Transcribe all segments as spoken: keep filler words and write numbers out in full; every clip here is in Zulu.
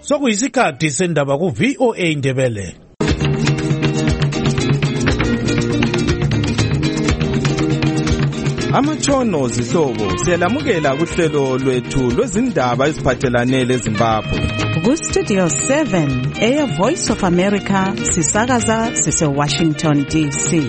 Sokuyisikhathi sendaba ku V O A Ndebele. Amatshono zihlobo siyalamukela kuhlelo lwethu lwezindaba eziphathelane leZimbabwe. Ku Studio seven, Air Voice of America, sisakaza sise Washington D C.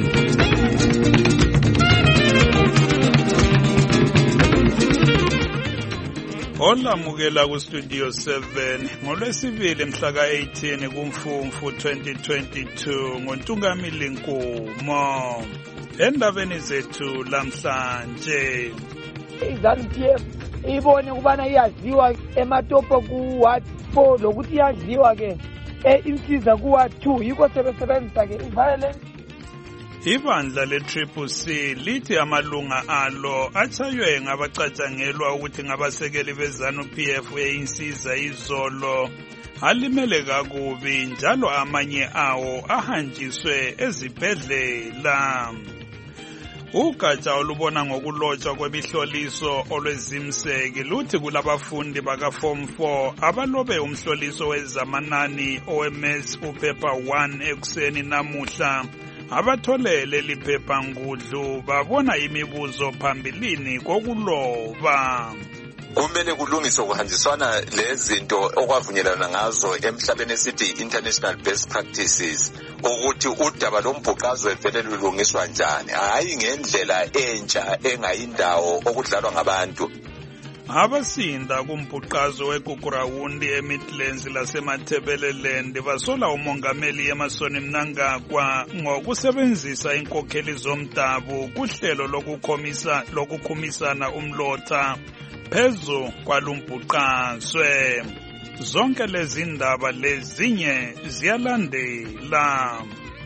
Olamukela ku Studio seven ngolwesibili mhla ka eighteen kuMfumfu twenty twenty-two ngoNtungamili Nkomo. Endabeni zethu lamhlanje, iZanu P F ibone kubana iyadliwa ematopo ku Ward four lokuthi iyadliwa ke insiza ku Ward two yiko sebesebenzisa ke iviolence. Ibandla le-Triple C lithi amalunga alo atshaywe ngabacatshangelwa ukuthi ngabasekeli beZanu P F eyinsiza izolo alimele kakubi njalo amanye awo ahanjiswe ezibhedlela. Ugatsha olubona ngokulotshwa kwemihloliso olwezimseki luthi kulabafundi baka Form four abalobe umhloliso wezamanani O M S uphepha one ekuseni namuhla abatholele liphepha ngudlu babona imibuzo phambilini kokuloba. Kumele kulungiswe kuhanjiswana lezinto okwavunyelana ngazo emhlabeni esithi international best practices ukuthi udaba lombhuqazwe vele lulungiswa njani, hayi ngendlela entsha engayindawo okudlalwa ngabantu. Abasinda kumbhuqazo weGugurawundi eMidlands lasemathebeleland basola umongameli Emmerson Mnangagwa ngokusebenzisa inkokheli zomdabu kuhlelo lokukhomisa lokukhumisana umlotha phezu kwalumbhuqazwe. Zonke lezi ndaba lezinye ziyalandela.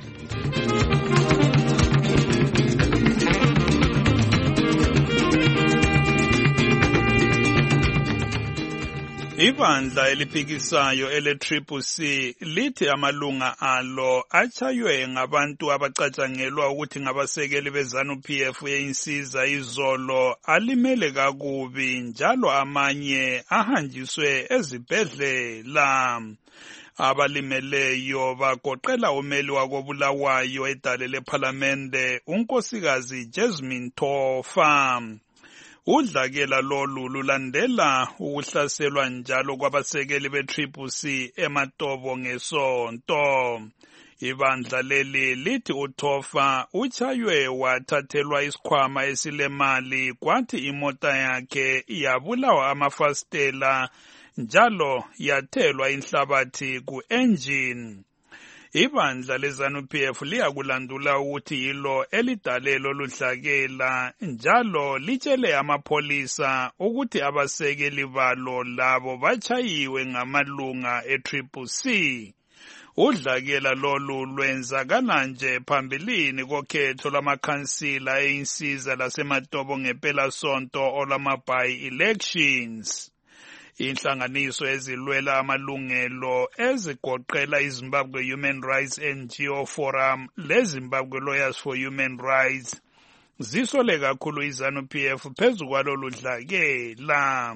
Ibandla eliphikisayo ele-Triple C lithi amalunga alo atshaywe ngabantu abacatshangelwa ukuthi ngabasekeli beZanu P F eyinsiza izolo alimele kakubi njalo amanye ahanjiswe ezibhedlela. Abalimeleyo bagoqela umeli wakobulawayo edale lephalamende unkosikazi Jasmine Tofa. Udlakela lolu lulandela ukuhlaselwa njalo kwabasekeli be-Triple C ematobo ngesonto. Ibandla leli lithi uTofa utshaywe wathathelwa isikhwama esilemali kwathi imota yakhe yabulawa amafastela njalo yathelwa inhlabathi ku-engine. Ibandla leZanu P F liyakulandula ukuthi yilo elidalelo ludlakela njalo litshele amapholisa ukuthi abasekeli balo labo batshayiwe ngamalunga e-Triple C. Udlakela lolu lwenzakala nje phambilini kokhetho lwamakhansila eyinsiza lasematobo ngempela sonto olama-by elections. Inhlanganiso ezilwela amalungelo ezigoqela iZimbabwe Human Rights N G O Forum leZimbabwe Lawyers for Human Rights zisole kakhulu iZanu P F phezu kwalolu dlakela.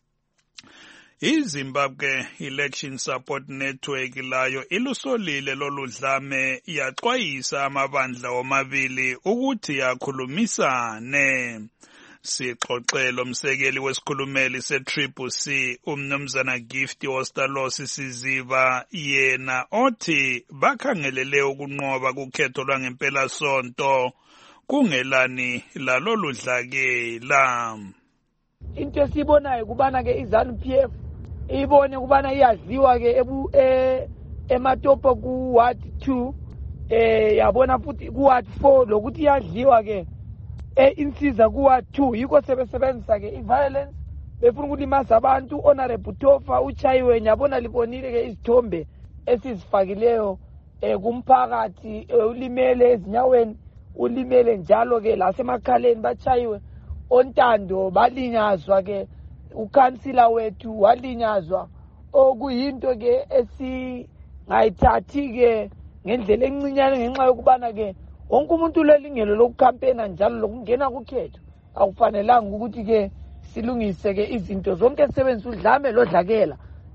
iZimbabwe Election Support Network layo ilusolile lolu dlame yaxwayisa amabandla omabili ukuthi yakhulumisane. Sixoxelo umsekeli wesikhulumeli se-Triple C umnumzana Gift Ostalosi Siziba yena othi bakhangelele ukunqoba kukhetho lwangempela sonto kungelani lalolu dlakela. Into esibonayo kubana ke iZanu P F ibone kubana iyadliwa ke ebu ematopo ku Ward two eh yabona futhi ku Ward four lokuthi iyadliwa ke insiza ku Ward two yiko sebesebenzisa ke iviolence befuna ukulimaza abantu. Honorable Tofa uchayiwe nyabona libonile ke izithombe esizifakileyo kumphakathi ulimele ezinyaweni ulimele njalo ke lasemakhaleni bachayiwe. Ontando balinyazwa ke ukhansila wethu walinyazwa okuyinto ke esingayithathi ke ngendlela encinyane ngenxa yokubana ke wonke umuntu ulelingelo lokukhampena njalo lokungena kukhetho. Akufanelanga ukuthi ke silungise ke izinto zonke esebenza udlame lodlakela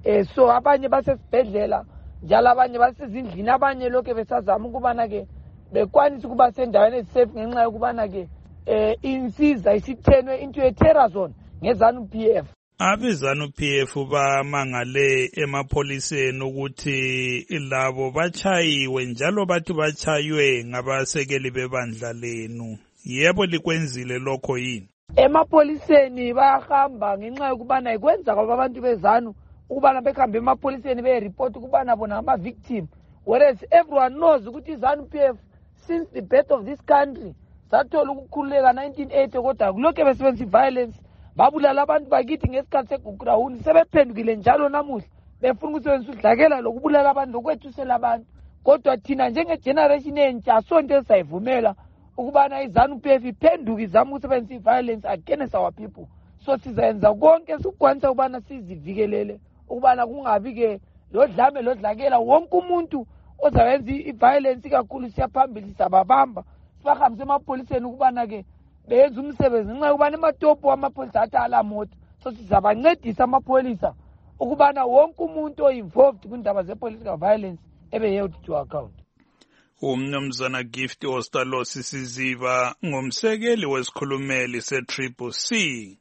eh so abanye basesibhedlela njalo abanye basezindlini abanye lokho besazama ukubana ke bekwanisa ukuba sendaweni esafe ngenxa yokubana ke eh insiza isithenwe into a terror zone ngezanu P F. Abezanu P F bamangale emapholiseni ukuthi labo bachayiwe njalo bathi bachaywe ngabasekeli bebandla lenu. Yebo likwenzile lokho yini? Emapholiseni bayahamba ngenxa yokubana ikwenza kwabantu bezanu ukubana bekhamba emapholiseni be-report ukubana bona ama victim, whereas everyone knows ukuthi izanu P F since the birth of this country sathola ukukhululeka nineteen eighty kodwa kulokho besebenzisa violence babulala abantu bakithi ngesikhathi segugrawundi sebephendukile njalo namuhla befuna ukusebenzisa udlakela lokubulala abantu lokwethusela abantu. Kodwa thina njengegeneration entsha asonto esayivumela ukubana izanu P F iphenduke izama ukusebenzisa violence against our people. So sizayenza konke sikukwanisa ukubana sizivikelele ukubana kungabi ke lodlame lodlakela wonke umuntu ozawenza i-violence kakhulu siyaphambili sababamba sibahambise emapholiseni ukubana ke beyenza umsebenzi ngenxa yokubana ematopo amapholisa athi alamoto. So sizabancedisa amapholisa ukubana wonke umuntu o-involved kwindaba ze-political violence ebe held to account. Umnumzana Gift Ostalosi Siziba ngumsekeli wesikhulumeli se-Triple C.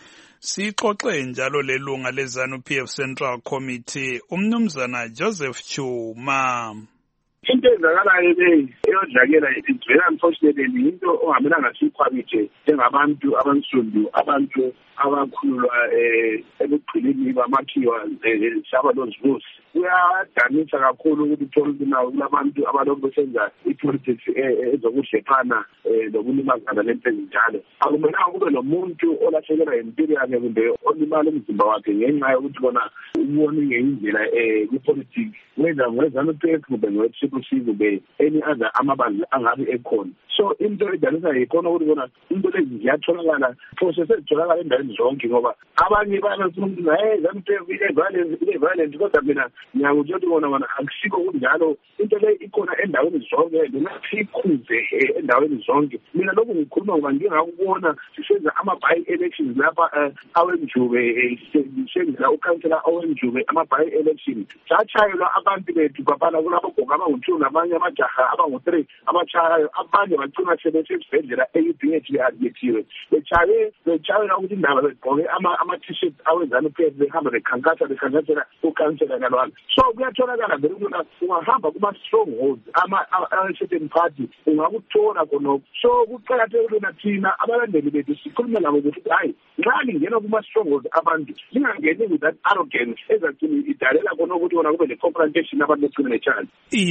Sixoxe njalo lelunga lezanu P F Central Committee umnumzana Joseph Chuma. Into ezakalayo le eyodlakela it's very unfortunately into ongamelanga siyikhwabithe njengabantu abansundu abantu abakhululwa ekugcineni bamakhiwa shaba lozivusi. Kuyadanisa kakhulu ukuthi uthole ukuthi nawo kulabantu abalokhu besenza i-politics ezokudlephana nokulimazana lento ezinjalo. Akumelanga kube nomuntu olahlekelwa impilo yakhe kumbe olimala umzimba wakhe ngenxa yokuthi bona ubone ngendlela kwi-politics whether ngezanu P F kumbe nge-Triple C kumbe any other amabandla angabe ekhona. So into edanisa yikhona ukuthi bona into lezi ziyatholakala process ezitholakala endaweni zonke ngoba abanye bayafuna ukuthi hayi izanu P F ile-violence ile-violence kodwa mina ngiyakuthi ukuthi bona bona akusiko kunjalo. Into le ikhona endaweni zonke ngingasikhuze endaweni zonke. Mina lokhu ngikhuluma ngoba ngingakubona sisenza ama-by-elections lapha awenjube sisenza ukhansela awenjube ama-by-election satshayelwa abantu bethu babala kulabogogo abangu-two nabanye amajaha abangu-three abatshayayo abanye bagcina sebesesibhedlela e-U B H be-admithiwe bechaye betshayela ukuthi indaba begqoke ama-t-shirt awezanu P F behamba bekhankasa bekhankasela ukhansela kalwana. So kuyatholakala vele ukuthi ungahamba kuma-strongholds ama-certain party ungakuthola khonokho. So kuqakathekile nathina abalandeli bethu sikhulume nabo ukuthi hayi nxa lingena kuma-strongholds abantu lingangeni with that arrogance ezagcina idalela khona ukuthi wona kube ne-confrontation abantu begcine nechance.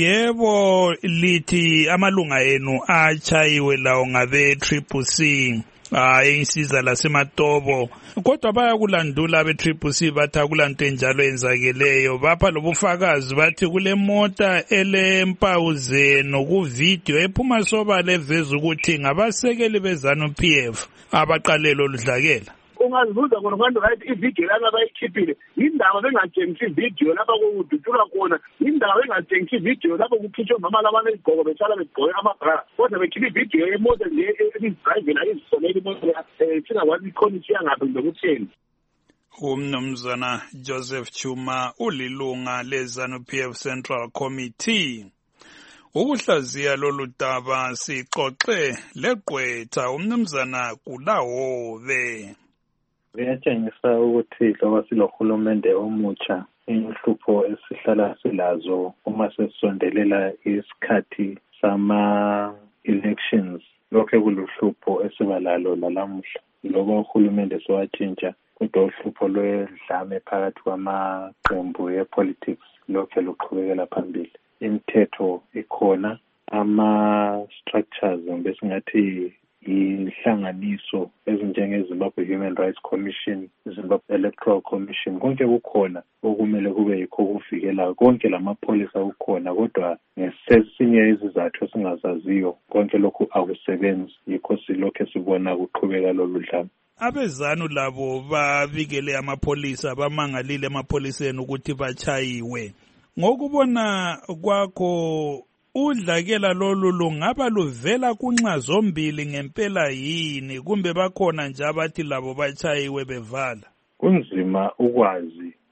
Yebo lithi amalunga enu achayiwe lawo ngabe-Triple C. Hayi insiza lasematobo kodwa bayakulandula abe-Triple C bathi akulanto enjalo enzakeleyo. Bapha lobufakazi bathi kule mota elempawu zenu kuvidiyo ephuma sobala eveza ukuthi ngabasekeli bezanu P F abaqalelo ludlakela. Ungazibuza khona abantu right ividiyo laba bayikhiphile indaba bengatshengisi ividiyo lapha kudutshulwa khona indaba bengatshengisi ividiyo lapha kukhitshwa mama labana izigqoko besala begqoke amabra kodwa bekhipha ividiyo yemoto nje ezidrayivela izisonela imoto singakwazi ikhonisi yangaphi ngokutheni. Umnumzana Joseph Chuma ulilunga lezanu P F Central Committee. Ukuhlaziya lolu daba sixoxe leGqwetha umnumzana Kulahobe. Kuyatshengisa ukuthi loba silohulumende omutsha inhlupho esihlala silazo uma sesondelela isikhathi sama-elections lokho kuluhlupho esiba lalo lalamuhla. Loba uhulumende sewatshintsha kodwa uhlupho lwedlame phakathi kwamaqembu e-politics lokho luqhubekela phambili. Imithetho ikhona ama-structures besingathi inhlanganiso ezinjengeZimbabwe Human Rights Commission, Zimbabwe Electoral Commission, konke kukhona okumele kube yikho kuvikela konke lamapholisa kukhona kodwa ngesesinye izizathu esingazaziyo konke lokhu akusebenzi yikho silokho sibona kuqhubeka lolu dlame. Abezanu labo babikele amapholisa bamangalile emapholiseni ukuthi bachayiwe. Ngokubona kwakho udlakela lolu lungaba luvela kunxa zombili ngempela yini kumbe bakhona nje abathi labo bachayiwe bevala? Kunzima ukwazi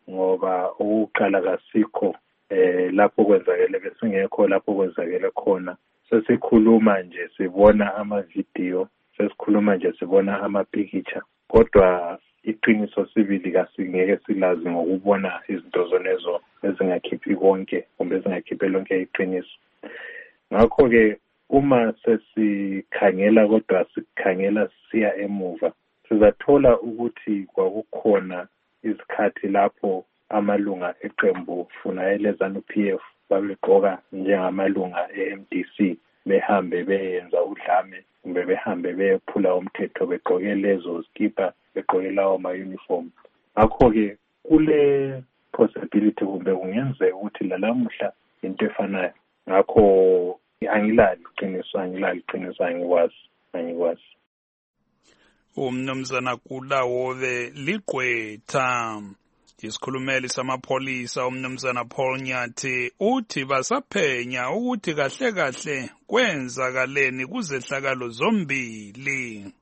ngoba ukuqala kasikho eh lapho kwenzakele besingekho lapho kwenzakele khona. Sesikhuluma nje sibona ama video, sesikhuluma nje sibona ama picture, kodwa iqiniso sibili kasingeke silazi ngokubona izinto zonezo ezingakhiphi konke kumbe ezingakhiphe lonke iqiniso. Ngakho ke uma sesikhangela kodwa sikhangela siya emuva, sizathola ukuthi kwakukhona isikhathi lapho amalunga eqembu funa elezanu P F babegqoka njengamalunga e-M D C behambe beyenza udlame kumbe behambe bephula umthetho begqoke lezo skipa begqoke lawo ma-uniform. Ngakho-ke kule possibility kumbe kungenzeka ukuthi lalamuhla into efanayo. Ngakho angilali iqiniso, angilali iqiniso, angikwazi, angikwazi. Umnumzana Kulawobe Ligqwetha, isikhulumeli samapholisa umnumzana Paul Nyathi, uthi basaphenya ukuthi kahle kahle kwenzakaleni kuzehlakalo zombili.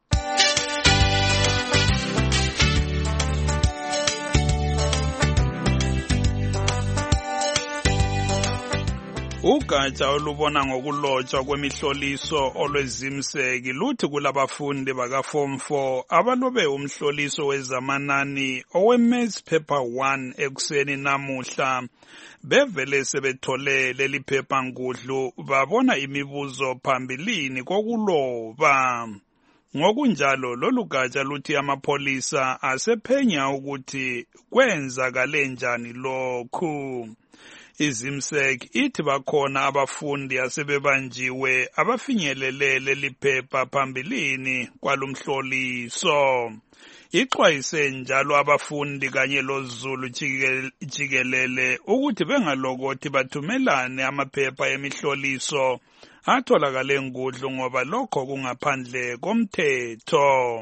Ugatsha olubona ngokulotshwa kwemihloliso olwezimseki luthi kulabafundi baka Form four abalobe umhloliso wezamanani owe-Maths Paper one ekuseni namuhla bevele sebethole leli phepha ngudlu babona imibuzo phambilini kokuloba. Ngokunjalo lolu gatsha luthi amapholisa asephenya ukuthi kwenzakale njani lokhu. Izimsek ithi bakhona abafundi asebebanjiwe abafinyelele leli phepha phambilini kwalumhloliso. Ixwayise njalo abafundi kanye loZulu jikelele ukuthi bengalokothi bathumelane amaphepha emihloliso atholakale ngudlu ngoba lokho kungaphandle komthetho.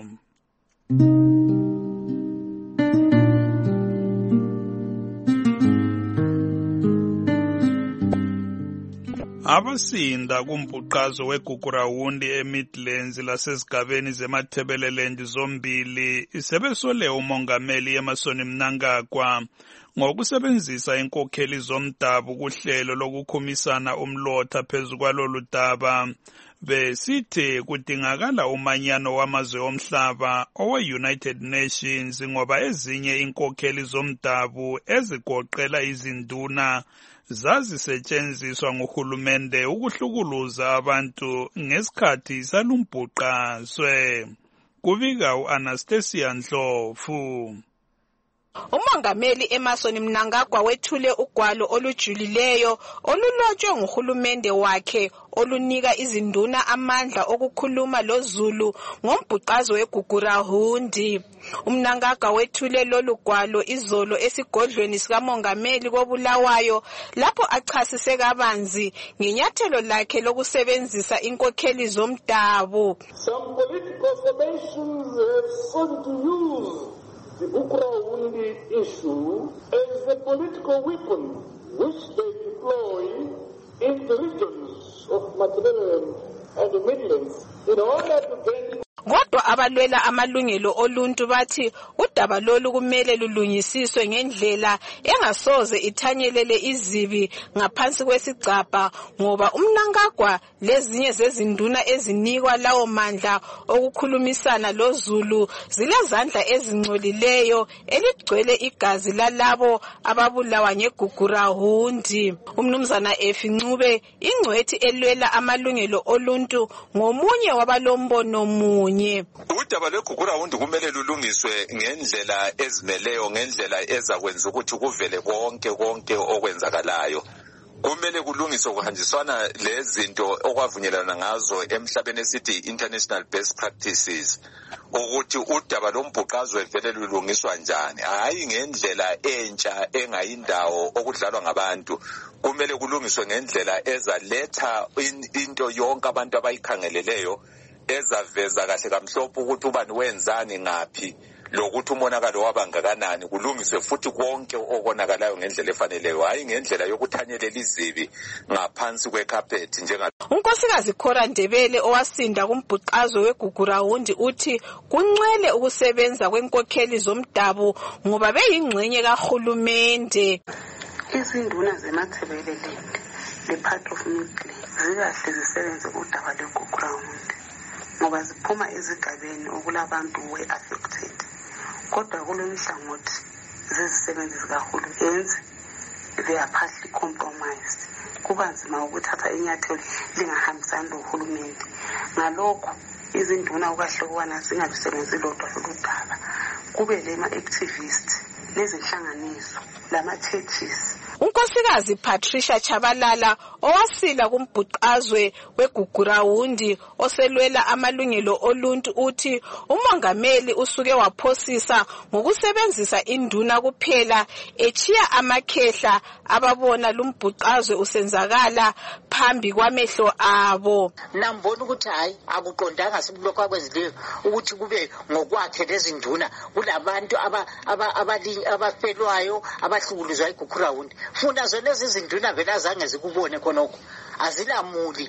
Abasinda kumbhuqazo weGugurawundi eMidlands lasesigabeni zeMathebeleland zombili sebesole umongameli Emmerson Mnangagwa ngokusebenzisa inkokheli zomdabu kuhlelo lokukhumisana umlotha phezu kwalolu daba. Besithi kudingakala umanyano wamazwe omhlaba owe-United Nations ngoba ezinye inkokheli zomdabu ezigoqela izinduna zazisetshenziswa nguhulumende ukuhlukuluza abantu ngesikhathi salumbhuqazwe. Kubika u-Anastasia Ndlovu. Umongameli Emmerson Mnangagwa wethule ugwalo olujulileyo olulotshwe nguhulumende wakhe olunika izinduna amandla okukhuluma loZulu ngombhuqazo weGugurawundi. uMnangagwa wethule lolu gwalo izolo esigodlweni sikamongameli koBulawayo lapho achasise kabanzi ngenyathelo lakhe lokusebenzisa inkokheli zomdabu. Some political formations have sought to use the Gugurawundi issue as a political weapon which they deploy in the regions of Matabeleland and the Midlands in order to gain. Kodwa abalwela amalungelo oluntu bathi udaba lolu kumele lulungisiswe ngendlela engasoze ithanyelele izibi ngaphansi kwesigcaba ngoba uMnangagwa lezinye zezinduna ezinikwa lawo mandla okukhulumisana loZulu zilezandla ezingcolileyo eligcwele igazi lalabo ababulawa ngeGugurawundi. Umnumzana Efi Ncube ingcwethi elwela amalungelo oluntu ngomunye wabalombono munye. Udaba lweGugurawundi kumele lulungiswe ngendlela ezimeleyo, ngendlela ezakwenza ukuthi kuvele konke konke okwenzakalayo. Kumele kulungiswe kuhanjiswana lezinto okwavunyelana ngazo emhlabeni esithi international best practices ukuthi udaba lombhuqazwe vele lulungiswa njani, hayi ngendlela entsha engayindawo okudlalwa ngabantu. Kumele kulungiswe ngendlela ezaletha into yonke abantu abayikhangeleleyo ezaveza kahle kamhlophe ukuthi ubani wenzani ngaphi lokuthi umonakalo wabangakanani kulungiswe futhi konke okonakalayo ngendlela efaneleyo, hayi ngendlela yokuthanyelela izibi ngaphansi kwecarpet njenga. Unkosikazi Cora Ndebele owasinda kumbhuqazo weGugurawundi uthi kuncwele ukusebenza kwenkokheli zomdabu ngoba beyingxenye kahulumende. Izinduna zemathebelelende le part of Midley zikahle zisebenze udaba lweGugurawundi ngoba ziphuma ezigabeni okulabantu we affected, kodwa kulomhlangothi zezisebenzi zikahulumende they are partly compromised. Kuba nzima ukuthatha inyathelo lingahambisani lohulumende. Ngalokho izinduna ukahlokwana zingabisebenzi lodwa lolu daba, kube lema activists nezinhlanganiso lama churches. Unkosikazi Patricia Chabalala owasila kumbhuqazwe weGugurawundi oselwela amalungelo oluntu uthi umongameli usuke waphosisa ngokusebenzisa induna kuphela echiya amakhehla ababona lumbhuqazwe usenzakala phambi kwamehlo abo. Nambona ukuthi hayi akuqondanga sikulokho akwezileyo ukuthi kube ngokwakhe lezinduna kulabantu aba abafelwayo abahlukuluzwa iGugurawundi. Funa zona lezi zinduna vela zange zikubone khonokho, azilamuli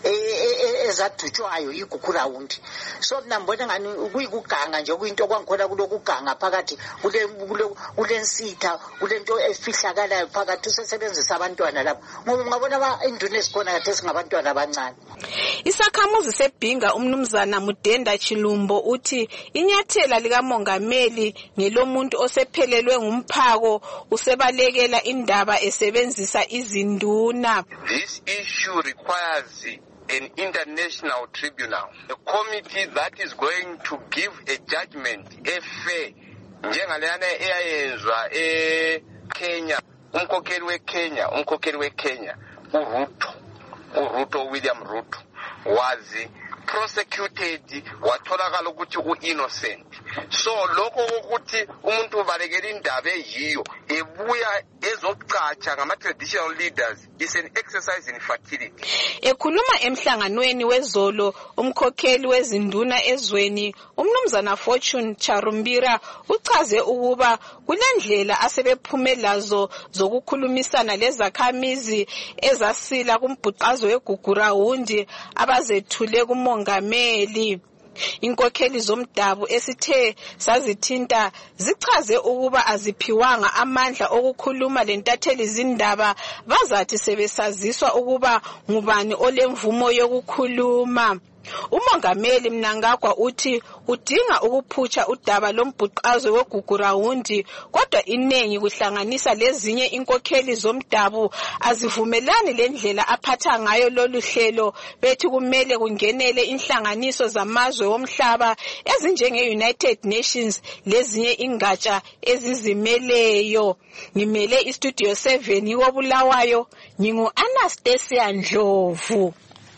ezadutshwayo iGugurawundi. So nambona ngani ukuyikuganga nje kuyinto kwangikhona kulokuganga phakathi kule kulensitha kulento efihlakalayo phakathi usebenzisa abantwana lapho ngoba ngabona ba induna esikhona kade singabantwana abancane. Isakhamuzi sebhinga umnumzana Mudenda Chilumbo uthi inyathela likamongameli ngelomuntu osephelelwe ngumphako usebalekela indaba esebenzisa izinduna. This issue requires an international tribunal, a committee that is going to give a judgment, a fair, njengalena eyayenzwa eKenya, umkhokheli weKenya, umkhokheli weKenya, uRuto, uRuto William Ruto was prosecuted watholakala ukuthi u-innocent. So lokho ukuthi umuntu ubalekela indaba eyiyo ebuya ezocatsha ngama-traditional leaders is an exercise in futility. Ekhuluma emhlanganweni wezolo umkhokheli wezinduna ezweni umnumzana Fortune Charumbira uchaze ukuba kulendlela asebephume lazo zokukhulumisana lezakhamizi ezasila kumbhuqazo weGugurawundi abazethule kumongameli. Inkokheli zomdabu esithe sazithinta zichaze ukuba aziphiwanga amandla okukhuluma lentatheli zindaba, bazathi sebesaziswa ukuba ngubani olemvumo yokukhuluma. Umongameli Mnangagwa uthi udinga ukuphutsha udaba lombhuqazwe weGugurawundi, kodwa inengi kuhlanganisa lezinye inkokheli zomdabu azivumelani lendlela aphatha ngayo lolu hlelo, bethi kumele kungenele inhlanganiso zamazwe womhlaba ezinjenge-United Nations lezinye ingatsha ezizimeleyo. Ngimele iStudio seven iwobulawayo, ngingu Anastasia Ndlovu.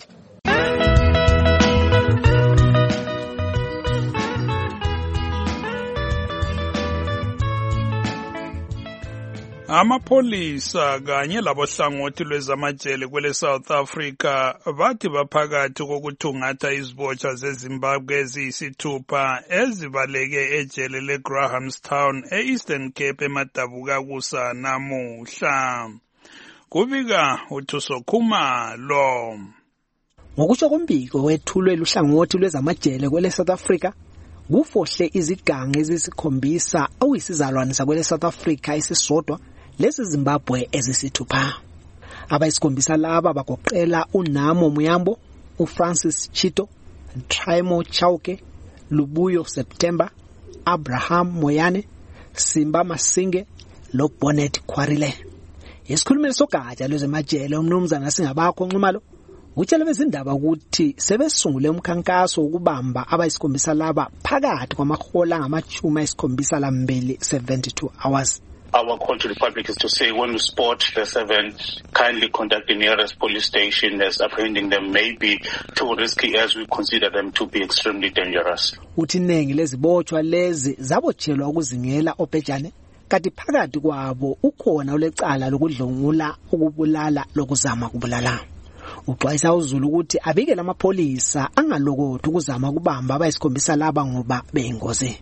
Amapolisa kanye labohlangothi lwezamajele kwele South Africa bathi baphakathi kokuthungatha izibotsha zeZimbabwe eziyisithupha ezibaleke ejele leGrahamstown e-Eastern Cape emadabukakusa namuhla. Kubika uThuso Khumalo. Ngokusho kombiko wethulwe luhlangothi lwezamajele kwele South Africa, kufohle izigange ezisikhombisa okuyisizalwane sakwele South Africa esisodwa lezi Zimbabwe ezisithupha. Abayisikhombisa laba bagoqela uNamo Muyambo, uFrancis Chito, Traimo Chauke, Lubuyo September, Abraham Moyane, Simba Masinge, loBonnet Kwarile. Isikhulumeli sogatsha lwezamajele umnumzana Singabakho Nxumalo utshela bezindaba ukuthi sebesungule umkhankaso ukubamba abayisikhombisa laba phakathi kwamahola ngamachuma esikhombisa lambili seventy-two hours. Our call to the public is to say when we spot the seven, kindly contact the nearest police station as apprehending them may be too risky as we consider them to be extremely dangerous. Uthi nengi lezibotshwa lezi zabotshelwa ukuzingela obhejane, kanti phakathi kwabo ukhona olecala lokudlungula, ukubulala, lokuzama kubulala. Uxwayisa uZulu ukuthi abike lamapolisa angalokothi ukuzama kubamba abayisikhombisa laba ngoba beyingozi.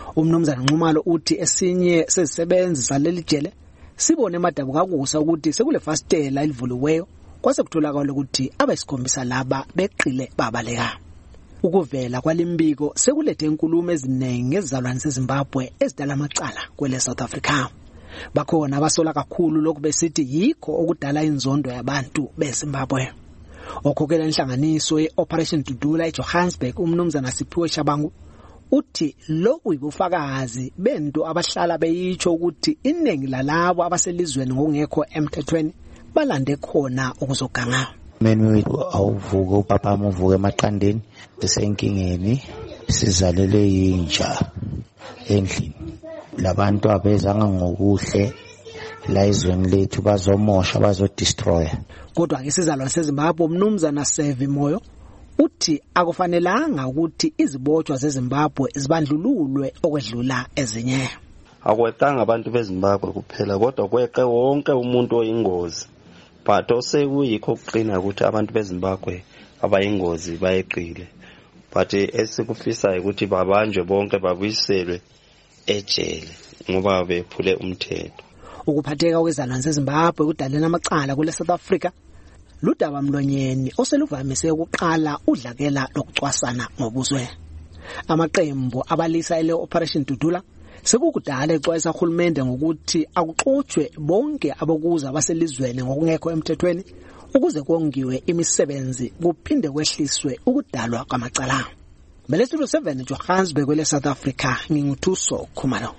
Umnumzana Nxumalo uthi esinye sezisebenzi saleli jele sibone emadabu kakusa ukuthi sekule fastela elivuliweyo kwase kutholakala ukuthi abayisikhombisa laba beqile babaleka. Ukuvela kwalimbiko sekulethe inkulumo eziningi ezizalwane zeZimbabwe ezidala amacala kwele South Africa. Bakhona abasola kakhulu lokhu besithi yikho okudala inzondo yabantu beZimbabwe. Okhokela inhlanganiso ye-Operation Dudula eJohannesburg umnumzana Siphiwe Shabangu uthi lokhu yibufakazi bento abahlala beyitsho ukuthi iningi lalabo abaselizweni ngokungekho emthethweni balande khona ukuzoganga. Meni wethu awuvuka upapa amuvuka emaqandeni esenkingeni sizalele yinja endlini. Labantu abezanga ngokuhle la izweni lethu bazomosha bazodestroy. Kodwa ke sizalwane seZimbabwe umnumzana Sevi Moyo uthi akufanelanga ukuthi izibotshwa zeZimbabwe zibandlululwe okwedlula ezinye. Akwetanga abantu beZimbabwe kuphela kodwa kweqe wonke umuntu oyingozi. But osekuyikho ukuqina ukuthi abantu beZimbabwe abayingozi bayeqile. But esikufisa ukuthi babanjwe bonke babuyiselwe ejele ngoba bephule umthetho. Ukuphatheka kwezalwane zeZimbabwe kudalena amacala kule South Africa ludaba mlonyeni oseluvamise ukuqala udlakela lokucwasana ngobuzwe. Amaqembu abalisa ele Operation Dudula sekukudala exwayisa uhulumende ngokuthi akuxotshe bonke abokuza abaselizweni ngokungekho emthethweni ukuze kongiwe imisebenzi kuphinde kwehliswe ukudalwa kwamacala. Belestudio seven Johannesburg kwele South Africa nginguthuso Khumalo.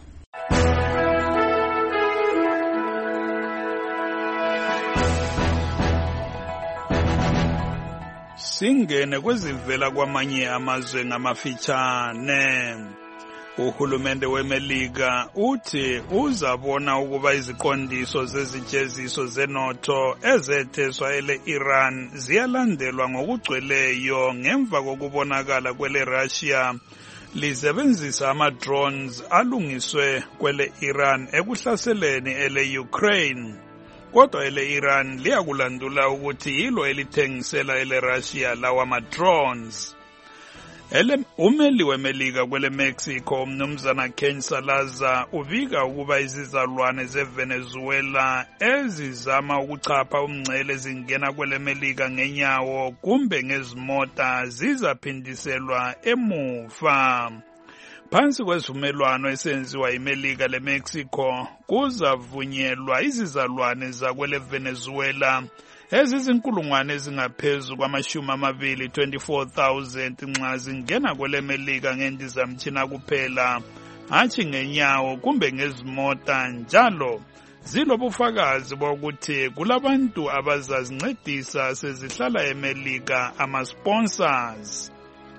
Singene kwezivela kwamanye amazwe ngamafitshane. Uhulumende weMelika uthi uzabona ukuba iziqondiso zezijeziso zenotho ezetheswa ele Iran ziyalandelwa ngokugcweleyo ngemva kokubonakala kwele Russia lisebenzisa ama drones alungiswe kwele Iran ekuhlaseleni ele Ukraine. Kodwa ele Iran liyakulandula ukuthi yilo elithengisela ele Russia lawa ma drones. Ele umeli weMelika kwele Mexico umnumzana Ken Salazar ubika ukuba izizalwane zeVenezuela ezizama ukuchapha umngcele zingena kwele Melika ngenyawo kumbe ngezimota zizaphindiselwa emuva. Phansi kwesivumelwano esenziwa iMelika leMexico kuzavunyelwa izizalwane zakwele Venezuela ezizinkulungwane ezingaphezu kwamashumi amabili twenty-four thousand nxa zingena kwele Melika ngendizamtshina kuphela hatshi ngenyawo kumbe ngezimota njalo zilobufakazi bokuthi kulabantu abazazincedisa sezihlala eMelika ama sponsors.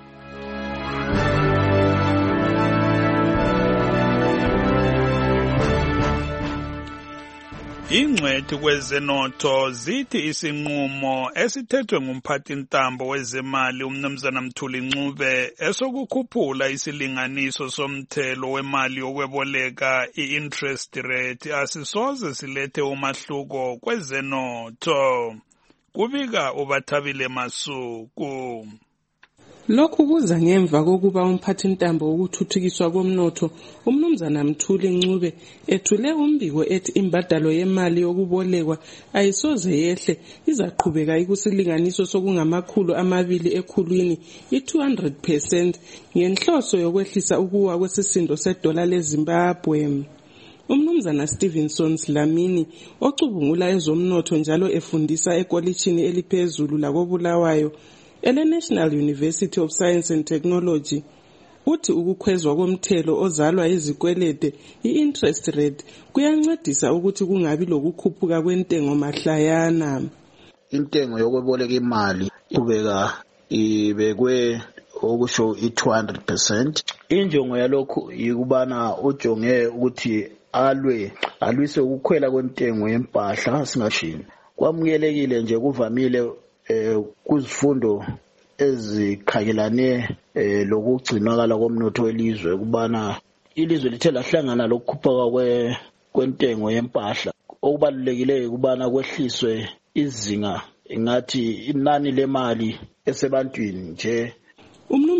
Ingcwethi kwezenotho zithi isinqumo esithethwe ngumphathintambo wezemali umnumzana Mthuli Ncube esokukhuphula isilinganiso somthelo wemali yokweboleka i-interest rate asisoze silethe umahluko kwezenotho. Kubika uBathabile Masuku. Lokhu kuza ngemva kokuba umphathintambo wokuthuthukiswa komnotho umnumzana Mthuli Ncube ethule umbiko ethi imbadalo yemali yokubolekwa ayisoze yehle izaqhubeka ikusilinganiso sokungamakhulu amabili ekhulwini i-two hundred percent ngenhloso yokwehlisa ukuwa kwesisindo sedola leZimbabwe. Umnumzana Stevenson Dlamini ocubungula ezomnotho njalo efundisa ekolitshini eliphezulu lakoBulawayo ele National University of Science and Technology uthi ukukhwezwa komthelo ozalwa izikwelede i-interest rate kuyancedisa ukuthi kungabi lokukhuphuka kwentengo mahlayana. Intengo yokweboleka imali kubeka ibekwe okusho i-two hundred percent. Injongo yalokho yikubana ujonge ukuthi alwe alwise ukukhwela kwentengo yempahla singashini. Kwamukelekile nje kuvamile eh kuzifundo ezikhakelane eh lokugcinakala komnotho welizwe kubana ilizwe lithe lahlangana lokukhuphuka kwe kwentengo yempahla. Okubalulekileyo kubana kwehliswe izinga ingathi inani lemali esebantwini nje. Umnumzana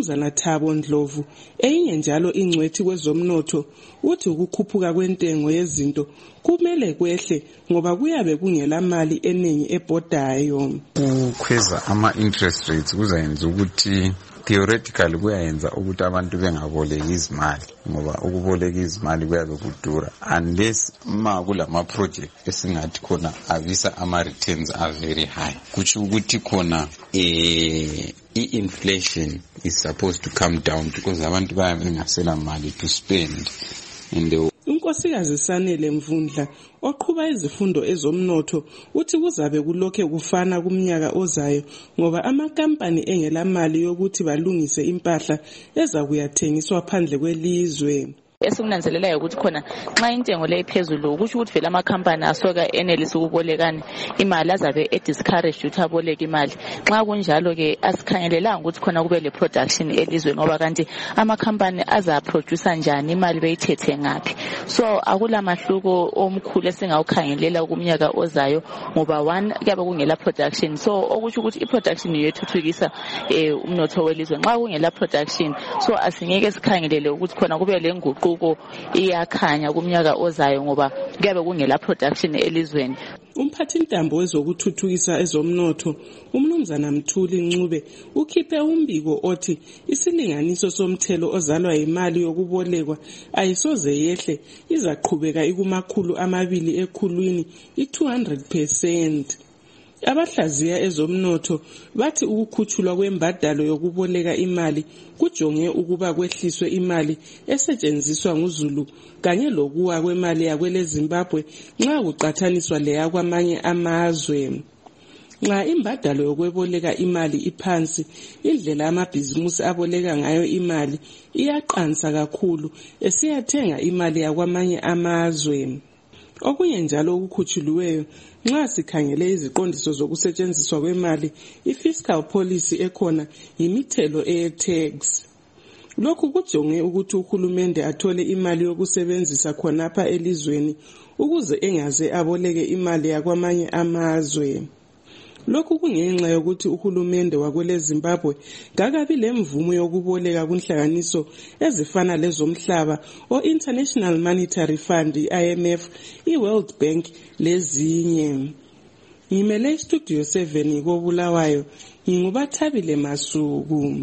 umnumzana Thabo Ndlovu eyinye njalo ingcwethi kwezomnotho uthi ukukhuphuka kwentengo yezinto kumele kwehle ngoba kuyabe kungela mali eningi ebhodayo. Ukukhweza ama interest rates kuzayenza ukuthi theoretically kuyayenza ukuthi abantu bengaboleki izimali ngoba ukuboleka izimali kuyabe kudura unless ma kulama project esingathi khona avisa ama returns are very high, kuthi ukuthi khona eh i-inflation is supposed to come down because abantu bayabe bengasela mali to spend in the Unkosikazi Sanele Mvundla oqhuba izifundo ezomnotho uthi kuzabe kulokhe kufana kumnyaka ozayo ngoba amakampani engela mali yokuthi balungise impahla eza kuyathengiswa phandle kwelizwe. Esikunanzelelayo ukuthi khona nxa intengo le iphezulu kusho ukuthi vele amakhampani asoka enelisa ukubolekana imali azabe ediscourage ukuthi aboleke imali. Nxa kunjalo ke asikhangelelanga ukuthi khona kube le production elizweni ngoba kanti amakhampani aza produce njani imali beyithethe ngaphi. So akula mahluko omkhulu esingawukhangelela kumnyaka ozayo ngoba one kuyabe kungela production, so okusho ukuthi iproduction yethuthukisa eh umnotho welizwe. Nxa kungela production so asingeke sikhangelele ukuthi khona kube lenguquko iyakhanya kumnyaka ozayo ngoba kuyabe kungela production elizweni. Umphathintambo wezokuthuthukisa ezomnotho umnumzana Mthuli Ncube ukhiphe umbiko othi isilinganiso somthelo ozalwa imali yokubolekwa ayisoze yehle izaqhubeka ikumakhulu amabili ekhulwini i-two hundred percent. Abahlaziya ezomnotho bathi ukukhutshulwa kwembadalo yokuboleka imali kujonge ukuba kwehliswe imali esetshenziswa nguZulu kanye lokuwa kwemali yakwele Zimbabwe nxa kuqathaniswa leya kwamanye amazwe. Nxa imbadalo yokweboleka imali iphansi, indlela amabhizimusi aboleka ngayo imali iyaqansa kakhulu esiyathenga imali yakwamanye amazwe. Okunye njalo okukhutshuliweyo nxa sikhangele iziqondiso zokusetshenziswa kwemali, i-fiscal policy ekhona yimithelo eye-tax. Lokhu kujonge ukuthi uhulumende athole imali yokusebenzisa khonapha elizweni ukuze engaze aboleke imali yakwamanye amazwe. Lokhu kungenxa yokuthi uhulumende wakwele Zimbabwe ngakabi lemvumo yokuboleka kunhlanganiso ezifana lezomhlaba o-International Monetary Fund, I M F, i-World Bank lezinye. Ngimele istudio seven koBulawayo, ngingubathabile Masuku.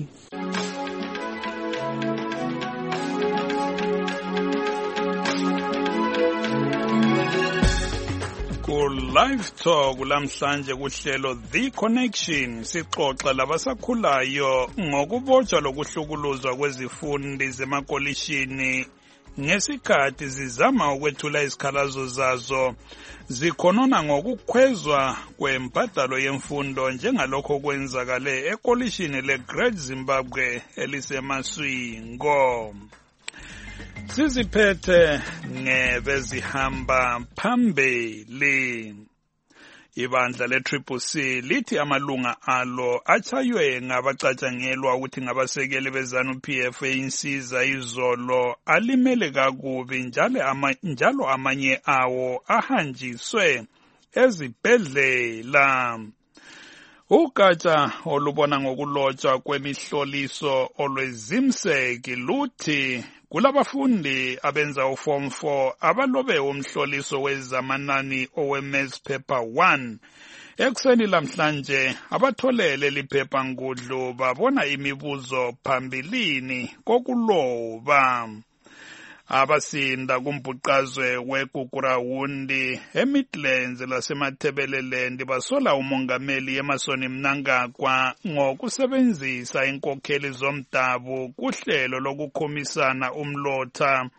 Live talk lamhlanje kuhlelo The Connection sixoxa labasakhulayo ngokubotshwa lokuhlukuluzwa kwezifundi zemakolishini ngesikhathi zizama ukwethula isikhalazo zazo zikhonona ngokukhwezwa kwembadalo yemfundo njengalokho kwenzakale ekolishini leGreat Zimbabwe eliseMaswingo. Siziphethe ngebezihamba phambili. Ibandla le-Triple C lithi amalunga alo achaywe ngabacatshangelwa ukuthi ngabasekeli beZANU P F insiza izolo alimele kakubi njalo ama, njalo amanye awo ahanjiswe ezibhedlela. Ugatsha olubona ngokulotshwa kwemihloliso olwezimseki luthi kulabafundi abenza uform four abalobe umhloliso wezamanani owe-Maths paper one. Ekuseni lamhlanje abatholele liphepha ngudlu babona imibuzo phambilini kokuloba. Abasinda kumbhuqazwe weGugurawundi eMidlands lasemaThebeleland basola umongameli Emmerson Mnangagwa ngokusebenzisa inkokheli zomdabu kuhlelo lokukhomisana umlotha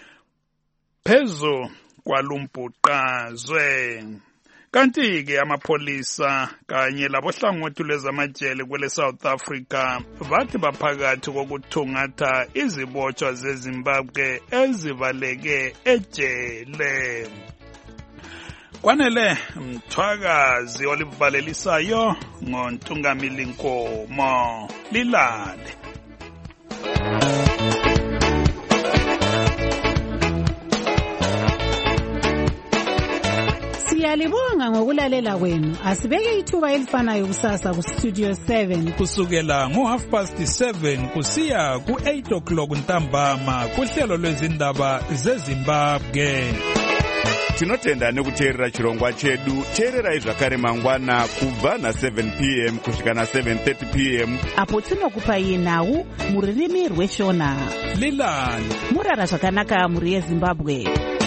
phezu kwalumbhuqazwe. Kanti-ke amapholisa kanye labohlangothi lwezamajele kwele South Africa bathi baphakathi kokuthungatha izibotshwa zeZimbabwe ezibaleke ejele. Kwanele mthwakazi olivalelisayo ngoNtungamili Nkomo lilale. Siyalibonga ngokulalela kwenu. Asibeke ithuba elifanayo kusasa ku Studio seven kusukela ngo half past seven kusiya ku eight o'clock ntambama kuhlelo lwezindaba zeZimbabwe. Tinotenda nekuteerera chirongwa chedu. Teererai zvakare mangwana kubva na seven p m kusvika na seven thirty p m apo tinokupai nhau muririmi rweshona. Lilani murara zvakanaka muri yeZimbabwe.